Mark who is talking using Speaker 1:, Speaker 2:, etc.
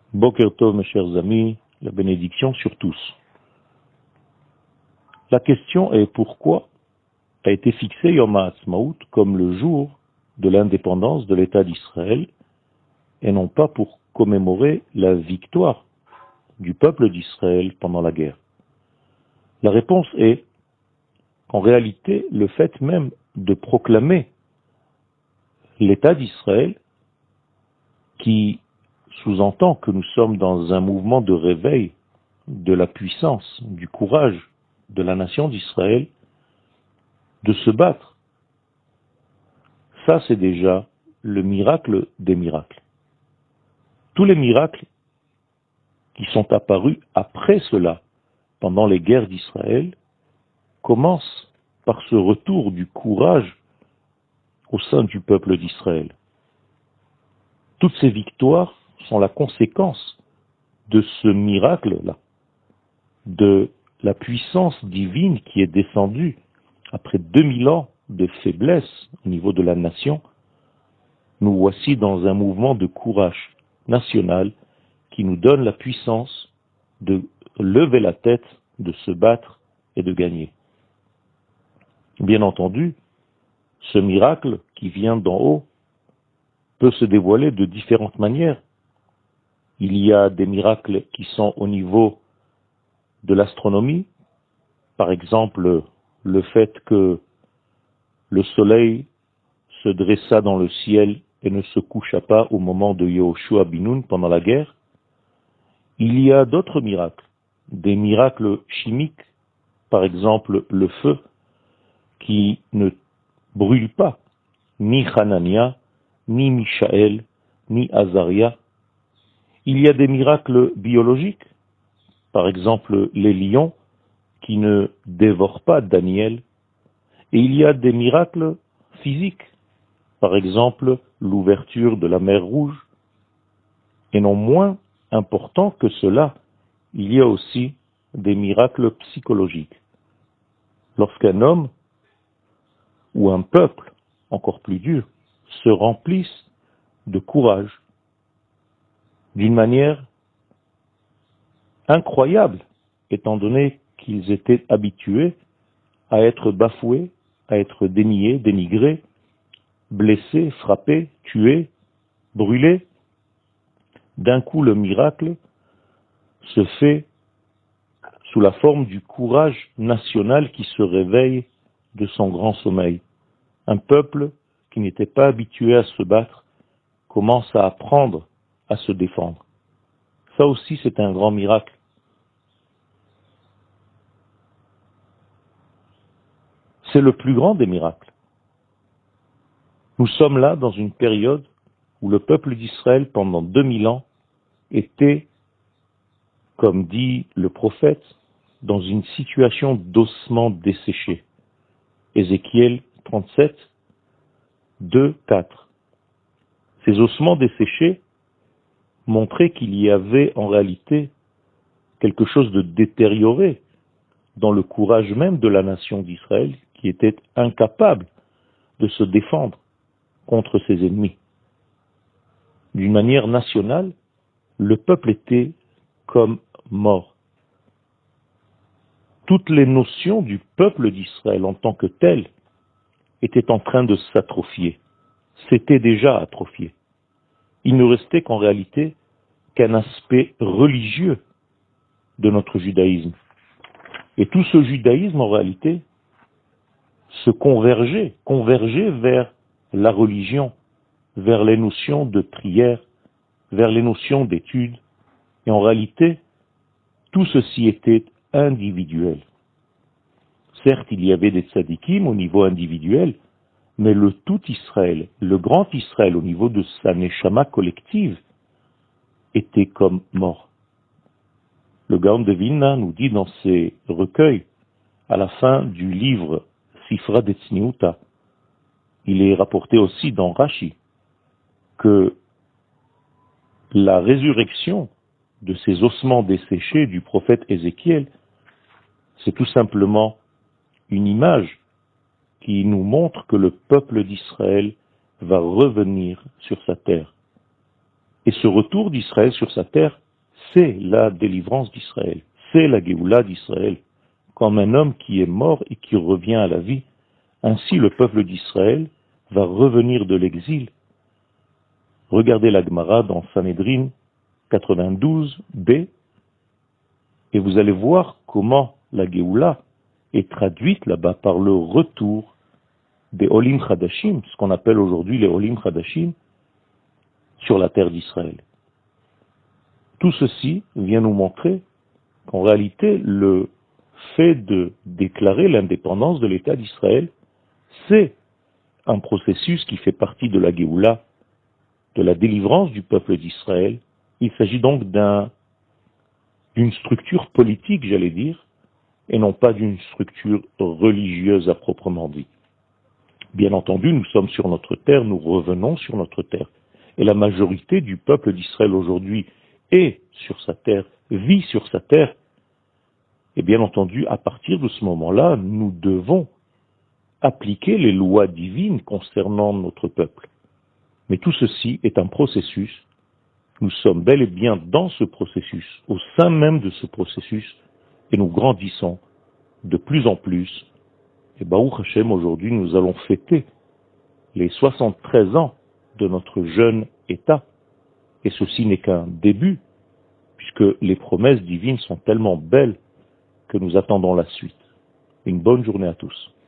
Speaker 1: Boker Tov, mes chers amis, la bénédiction sur tous. La question est pourquoi a été fixé Yom HaAtzmaut comme le jour de l'indépendance de l'État d'Israël et non pas pour commémorer la victoire du peuple d'Israël pendant la guerre. La réponse est qu'en réalité, le fait même de proclamer l'État d'Israël, qui sous-entend que nous sommes dans un mouvement de réveil de la puissance, du courage de la nation d'Israël, de se battre. Ça, c'est déjà le miracle des miracles. Tous les miracles qui sont apparus après cela, pendant les guerres d'Israël, commencent par ce retour du courage au sein du peuple d'Israël. Toutes ces victoires sont la conséquence de ce miracle-là, de la puissance divine qui est descendue après 2000 ans de faiblesse au niveau de la nation. Nous voici dans un mouvement de courage national qui nous donne la puissance de lever la tête, de se battre et de gagner. Bien entendu, ce miracle qui vient d'en haut peut se dévoiler de différentes manières. Il y a des miracles qui sont au niveau de l'astronomie, par exemple le fait que le soleil se dressa dans le ciel et ne se coucha pas au moment de Yehoshua bin Nun pendant la guerre. Il y a d'autres miracles, des miracles chimiques, par exemple le feu qui ne brûle pas, ni Hanania, ni Michaël, ni Azaria. Il y a des miracles biologiques, par exemple les lions qui ne dévorent pas Daniel, et il y a des miracles physiques, par exemple l'ouverture de la mer Rouge. Et non moins important que cela, il y a aussi des miracles psychologiques. Lorsqu'un homme ou un peuple, encore plus dur, se remplissent de courage d'une manière incroyable, étant donné qu'ils étaient habitués à être bafoués, à être déniés, dénigrés, blessés, frappés, tués, brûlés. D'un coup, le miracle se fait sous la forme du courage national qui se réveille de son grand sommeil. Un peuple qui n'était pas habitué à se battre commence à apprendre à se défendre. Ça aussi, c'est un grand miracle. C'est le plus grand des miracles. Nous sommes là dans une période où le peuple d'Israël, pendant 2000 ans, était, comme dit le prophète, dans une situation d'ossement desséché. Ézéchiel 37, 2, 4. Ces ossements desséchés montraient qu'il y avait en réalité quelque chose de détérioré dans le courage même de la nation d'Israël qui était incapable de se défendre contre ses ennemis. D'une manière nationale, le peuple était comme mort. Toutes les notions du peuple d'Israël en tant que tel étaient en train de s'atrophier. C'était déjà atrophié. Il ne restait qu'en réalité qu'un aspect religieux de notre judaïsme. Et tout ce judaïsme, en réalité, se convergeait vers la religion, vers les notions de prière, vers les notions d'étude. Et en réalité, tout ceci était individuel. Certes, il y avait des tzadikim au niveau individuel, mais le tout Israël, le grand Israël au niveau de sa neshama collective, était comme mort. Le Gaon de Vilna nous dit dans ses recueils, à la fin du livre Sifra Detzniuta, il est rapporté aussi dans Rashi, que la résurrection de ces ossements desséchés du prophète Ézéchiel, c'est tout simplement une image qui nous montre que le peuple d'Israël va revenir sur sa terre. Et ce retour d'Israël sur sa terre, c'est la délivrance d'Israël, c'est la Géoula d'Israël, comme un homme qui est mort et qui revient à la vie. Ainsi le peuple d'Israël va revenir de l'exil. Regardez la Gemara dans Sanhedrin 92b, et vous allez voir comment la Géoula est traduite là-bas par le retour des Olim Chadashim, ce qu'on appelle aujourd'hui les Olim Chadashim, sur la terre d'Israël. Tout ceci vient nous montrer qu'en réalité, le fait de déclarer l'indépendance de l'État d'Israël, c'est un processus qui fait partie de la Géoula, de la délivrance du peuple d'Israël. Il s'agit donc d'une structure politique, j'allais dire, et non pas d'une structure religieuse à proprement dit. Bien entendu, nous sommes sur notre terre, nous revenons sur notre terre. Et la majorité du peuple d'Israël aujourd'hui est sur sa terre, vit sur sa terre. Et bien entendu, à partir de ce moment-là, nous devons appliquer les lois divines concernant notre peuple. Mais tout ceci est un processus. Nous sommes bel et bien dans ce processus, au sein même de ce processus, et nous grandissons de plus en plus. Et Baruch Hashem, aujourd'hui, nous allons fêter les 73 ans de notre jeune État. Et ceci n'est qu'un début, puisque les promesses divines sont tellement belles que nous attendons la suite. Une bonne journée à tous.